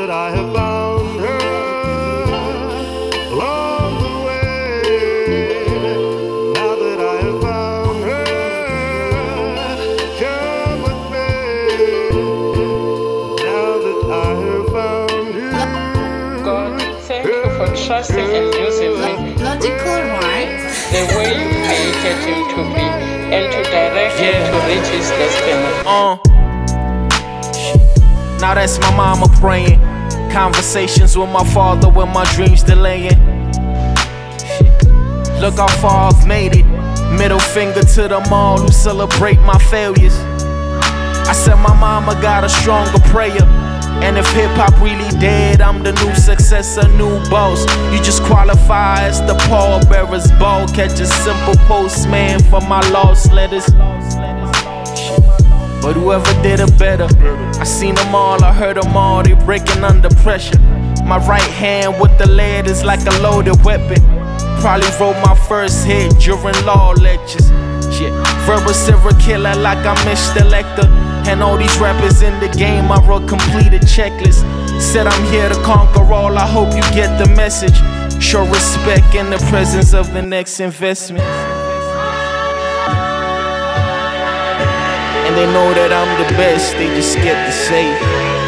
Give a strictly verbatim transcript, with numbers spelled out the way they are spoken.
that I have found her along the way, now that I have found her, come with me. Now that I have found you. God, thank you for trusting and using me Logical, right? the way you created him to be and to direct him to reach his destiny. Uh. Now that's my mama praying. Conversations with my father when my dreams delaying. Look how far I've made it. Middle finger to them all who celebrate my failures. I said my mama got a stronger prayer. And if hip-hop really dead, I'm the new successor, new boss. You just qualify as the pallbearer's ball. Catch a simple postman for my lost letters. But whoever did it better, I seen them all, I heard them all, they breaking under pressure. My right hand with the lead is like a loaded weapon. Probably wrote my first hit during law lectures. Shit, verbal serial killer like I'm Mister Lecter. And all these rappers in the game, I wrote complete a checklist. Said I'm here to conquer all, I hope you get the message. Show respect in the presence of the next investment. And they know that I'm the best, they just scared to say it.